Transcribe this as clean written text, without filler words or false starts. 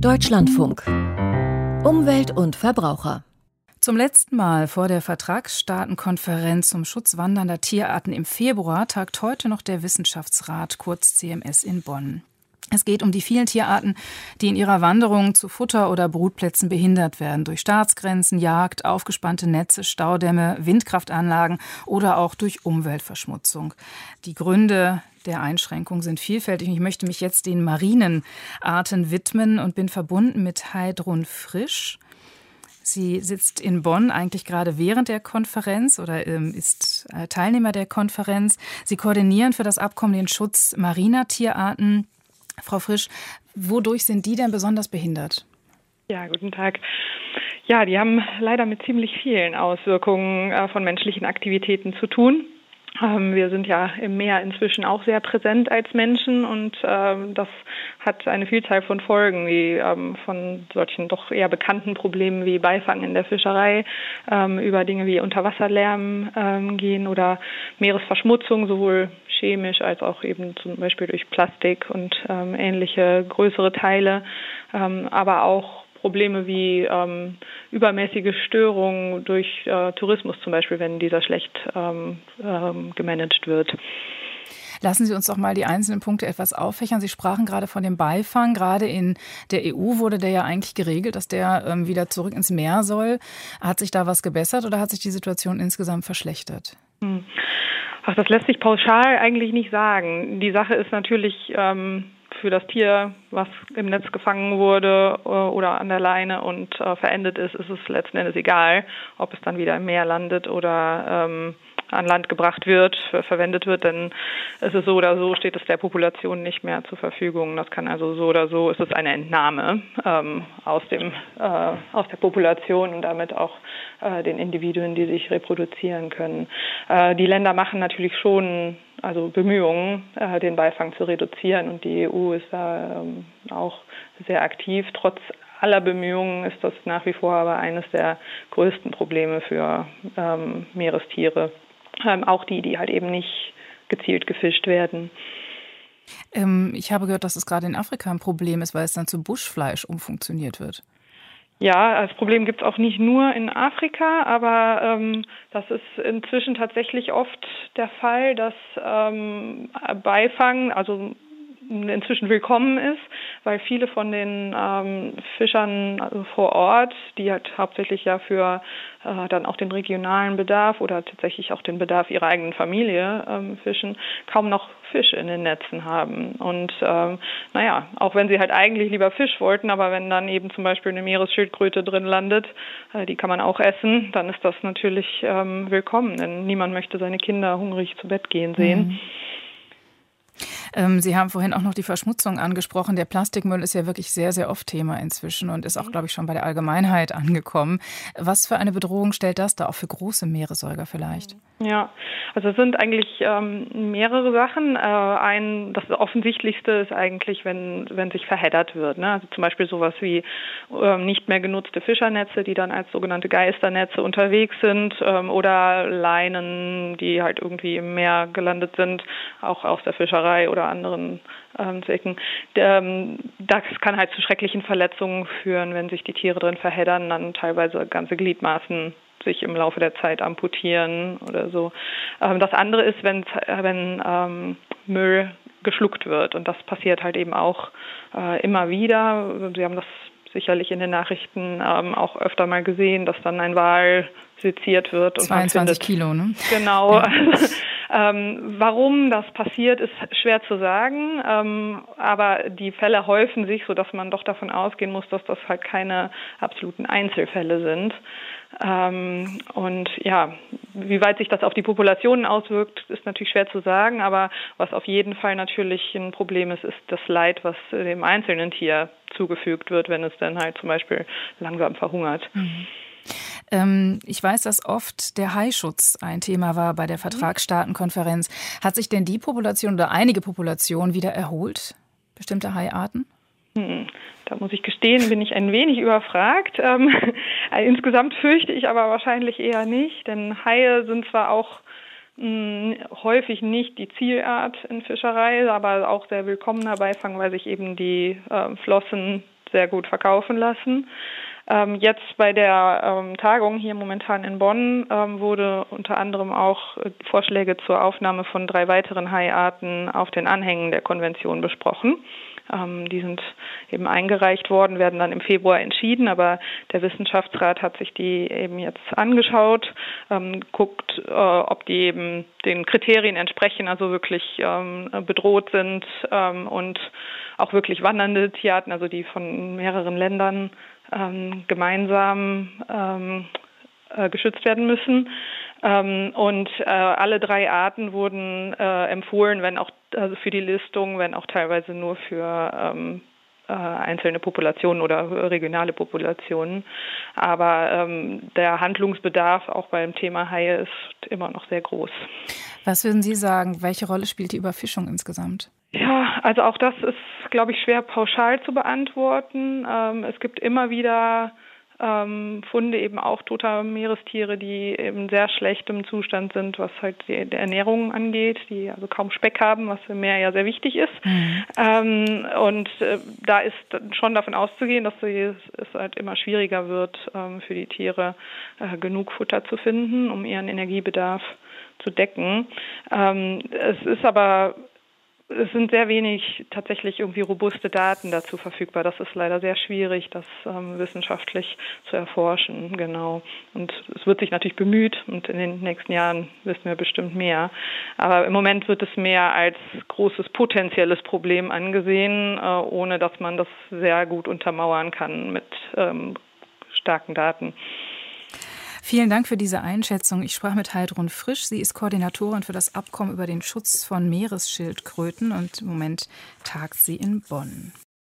Deutschlandfunk. Umwelt und Verbraucher. Zum letzten Mal vor der Vertragsstaatenkonferenz zum Schutz wandernder Tierarten im Februar tagt heute noch der Wissenschaftsrat, kurz CMS, in Bonn. Es geht um die vielen Tierarten, die in ihrer Wanderung zu Futter- oder Brutplätzen behindert werden. Durch Staatsgrenzen, Jagd, aufgespannte Netze, Staudämme, Windkraftanlagen oder auch durch Umweltverschmutzung. Die Gründe der Einschränkung sind vielfältig. Ich möchte mich jetzt den marinen Arten widmen und bin verbunden mit Heidrun Frisch. Sie sitzt in Bonn eigentlich gerade während der Konferenz oder ist Teilnehmer der Konferenz. Sie koordinieren für das Abkommen den Schutz mariner Tierarten. Frau Frisch, wodurch sind die denn besonders behindert? Ja, guten Tag. Ja, die haben leider mit ziemlich vielen Auswirkungen von menschlichen Aktivitäten zu tun. Wir sind ja im Meer inzwischen auch sehr präsent als Menschen und das hat eine Vielzahl von Folgen, wie von solchen doch eher bekannten Problemen wie Beifang in der Fischerei, über Dinge wie Unterwasserlärm gehen oder Meeresverschmutzung, sowohl chemisch als auch eben zum Beispiel durch Plastik und ähnliche größere Teile, aber auch Probleme wie übermäßige Störungen durch Tourismus zum Beispiel, wenn dieser schlecht gemanagt wird. Lassen Sie uns doch mal die einzelnen Punkte etwas auffächern. Sie sprachen gerade von dem Beifang. Gerade in der EU wurde der ja eigentlich geregelt, dass der wieder zurück ins Meer soll. Hat sich da was gebessert oder hat sich die Situation insgesamt verschlechtert? Ach, das lässt sich pauschal eigentlich nicht sagen. Die Sache ist natürlich für das Tier, was im Netz gefangen wurde oder an der Leine und verendet ist, ist es letzten Endes egal, ob es dann wieder im Meer landet oder an Land gebracht wird, verwendet wird, denn es ist so oder so, steht es der Population nicht mehr zur Verfügung. Das kann also so oder so, ist es eine Entnahme aus der Population und damit auch den Individuen, die sich reproduzieren können. Die Länder machen natürlich schon Bemühungen, den Beifang zu reduzieren, und die EU ist da auch sehr aktiv. Trotz aller Bemühungen ist das nach wie vor aber eines der größten Probleme für Meerestiere. Auch die halt eben nicht gezielt gefischt werden. Ich habe gehört, dass es gerade in Afrika ein Problem ist, weil es dann zu Buschfleisch umfunktioniert wird. Ja, das Problem gibt es auch nicht nur in Afrika, aber das ist inzwischen tatsächlich oft der Fall, dass Beifang inzwischen willkommen ist, weil viele von den Fischern vor Ort, die halt hauptsächlich ja für dann auch den regionalen Bedarf oder tatsächlich auch den Bedarf ihrer eigenen Familie fischen, kaum noch Fisch in den Netzen haben. Und auch wenn sie halt eigentlich lieber Fisch wollten, aber wenn dann eben zum Beispiel eine Meeresschildkröte drin landet, die kann man auch essen, dann ist das natürlich willkommen, denn niemand möchte seine Kinder hungrig zu Bett gehen sehen. Sie haben vorhin auch noch die Verschmutzung angesprochen. Der Plastikmüll ist ja wirklich sehr, sehr oft Thema inzwischen und ist auch, glaube ich, schon bei der Allgemeinheit angekommen. Was für eine Bedrohung stellt das da auch für große Meeressäuger vielleicht? Ja, also es sind eigentlich mehrere Sachen. Das Offensichtlichste ist eigentlich, wenn sich verheddert wird. Ne? Also zum Beispiel sowas wie nicht mehr genutzte Fischernetze, die dann als sogenannte Geisternetze unterwegs sind, oder Leinen, die halt irgendwie im Meer gelandet sind, auch aus der Fischerei oder anderen Zwecken. Das kann halt zu schrecklichen Verletzungen führen, wenn sich die Tiere drin verheddern, dann teilweise ganze Gliedmaßen sich im Laufe der Zeit amputieren oder so. Das andere ist, wenn Müll geschluckt wird, und das passiert halt eben auch immer wieder. Sie haben das sicherlich in den Nachrichten auch öfter mal gesehen, dass dann ein Wal seziert wird. Und 22 Kilo, ne? Genau. Ja. Warum das passiert, ist schwer zu sagen, aber die Fälle häufen sich, sodass man doch davon ausgehen muss, dass das halt keine absoluten Einzelfälle sind. Und ja, wie weit sich das auf die Populationen auswirkt, ist natürlich schwer zu sagen, aber was auf jeden Fall natürlich ein Problem ist, ist das Leid, was dem einzelnen Tier zugefügt wird, wenn es dann halt zum Beispiel langsam verhungert. Ich weiß, dass oft der Haischutz ein Thema war bei der Vertragsstaatenkonferenz. Hat sich denn die Population oder einige Populationen wieder erholt? Bestimmte Haiarten? Da muss ich gestehen, bin ich ein wenig überfragt. Insgesamt fürchte ich aber wahrscheinlich eher nicht, denn Haie sind zwar auch häufig nicht die Zielart in Fischerei, aber auch sehr willkommener Beifang, weil sich eben die Flossen sehr gut verkaufen lassen. Jetzt bei der Tagung hier momentan in Bonn wurde unter anderem auch Vorschläge zur Aufnahme von 3 weiteren Haiarten auf den Anhängen der Konvention besprochen. Die sind eben eingereicht worden, werden dann im Februar entschieden, aber der Wissenschaftsrat hat sich die eben jetzt angeschaut, guckt, ob die eben den Kriterien entsprechen, also wirklich bedroht sind und auch wirklich wandernde Tierarten, also die von mehreren Ländern gemeinsam geschützt werden müssen. Und alle 3 Arten wurden empfohlen, wenn auch also für die Listung, wenn auch teilweise nur für einzelne Populationen oder regionale Populationen. Aber der Handlungsbedarf auch beim Thema Haie ist immer noch sehr groß. Was würden Sie sagen, welche Rolle spielt die Überfischung insgesamt? Ja, also auch das ist, glaube ich, schwer pauschal zu beantworten. Es gibt immer wieder Funde eben auch toter Meerestiere, die in sehr schlechtem Zustand sind, was halt die Ernährung angeht, die also kaum Speck haben, was im Meer ja sehr wichtig ist. Und da ist schon davon auszugehen, dass es halt immer schwieriger wird, für die Tiere genug Futter zu finden, um ihren Energiebedarf zu decken. Es sind sehr wenig tatsächlich irgendwie robuste Daten dazu verfügbar. Das ist leider sehr schwierig, das wissenschaftlich zu erforschen, genau. Und es wird sich natürlich bemüht und in den nächsten Jahren wissen wir bestimmt mehr. Aber im Moment wird es mehr als großes potenzielles Problem angesehen, ohne dass man das sehr gut untermauern kann mit starken Daten. Vielen Dank für diese Einschätzung. Ich sprach mit Heidrun Frisch. Sie ist Koordinatorin für das Abkommen über den Schutz von Meeresschildkröten und im Moment tagt sie in Bonn.